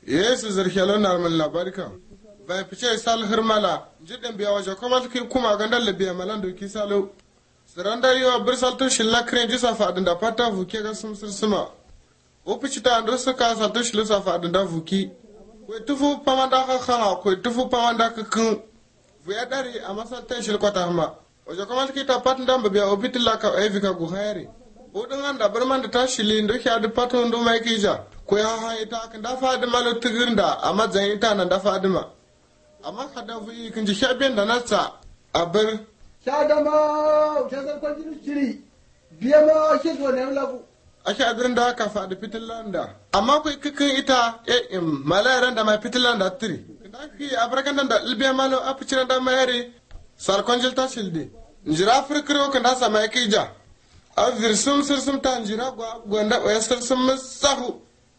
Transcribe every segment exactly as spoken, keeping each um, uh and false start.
Yesu zirkelo narmal na barka. Vai fice sal hirmala, jidin biya waje kuma ki kuma gandal biya malan doki salo. Siranda yo birsal to shilla kren jisa fadin da fata vuke ga sumsir suma. O fice ta ando suka sa to shilla sa fadin da vuki. Ko tufu pamanda ka khanga ko tufu pamanda ka kun. Vuya dari amasa tan shil kota hama. Waje kuma ki ta patin da biya obitilla ka evika gu hayri. O dingan da birman da ta shili ndo ki adu pato ndo mai kija. Ko ya ha ita kan da fadi malo tigirinda amma zan ita nan da fadima. Amma kada vuyi kan ji shabin da nasa a bar shadama ta san kwajin shiri biya ma shi zo ne lagu ake adirin da aka fadi fitilanda amma kai kikin ita eh im malaran da mai fitilanda tiri da ki abrakan da ilbiya malo a ficiran da mayare sar konjil ta shilde njira firkiro kan da sama kija a virsum sirsum ta njira gwa gwanda o sirsum musahu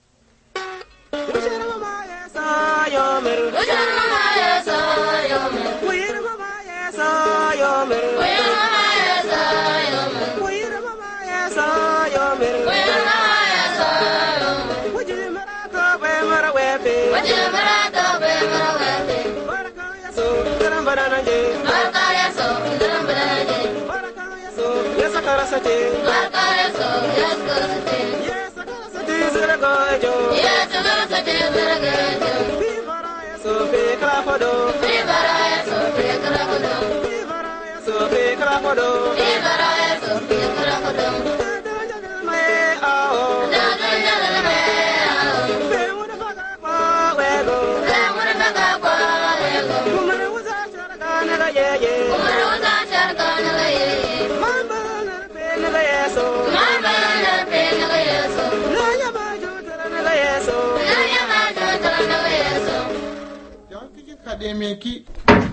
Akademiki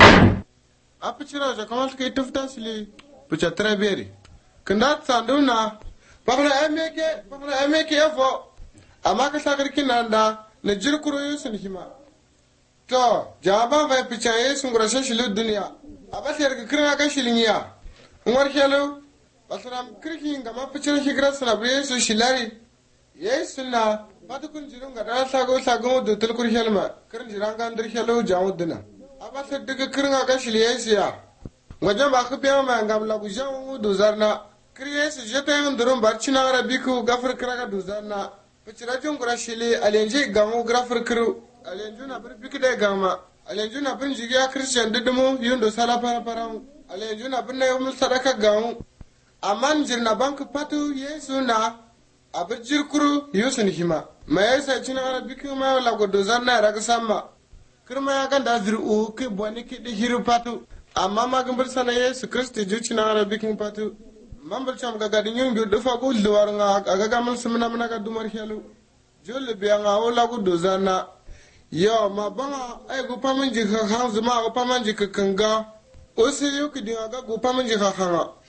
apicira ja kamal ke tufta sili pucha treberi kanda sanduna pabra emeke pabra emeke yafo amaka sakar kinanda na jirkuru yusun hima to jaba vai picha yesu ngurasha shilu dunya abasher ka kirna ka shilinya umar khelo basram kirki ngama picha higra sana yesu shilari yesu na Patukun jirung ada sago sago do telkur helma kern jiranga andir helo jamudna aba sedde kern aga shiliyesiya ngajam ba khbiya ma ngam la bujamu do zarna kriyes jete ndurum barchina arabiku gafar kraga do zarna pichira jungura shili alenji gamu grafar kru alenju na bir bikide gama alenju na bin jigiya christian didumu yundo sala para para alenju na bin yumul sadaka gamu aman jirna bank patu yesu na abir jirkuru yusun hima ma yasa cina arabiku ma la godo zanna raga sama kirma ya ganda ziru ke boni ke di hiru patu amma ma gambar sana yesu kristi ju cina arabiku patu mambal cham ga gadin yung do fa go luwar nga aga gamal sumna mana ga dumar helu jolle biya nga o la godo zanna yo ma banga ay go pamanji ka hanzu ma o pamanji ka kanga o se yo ki dinga ga go pamanji ka hanga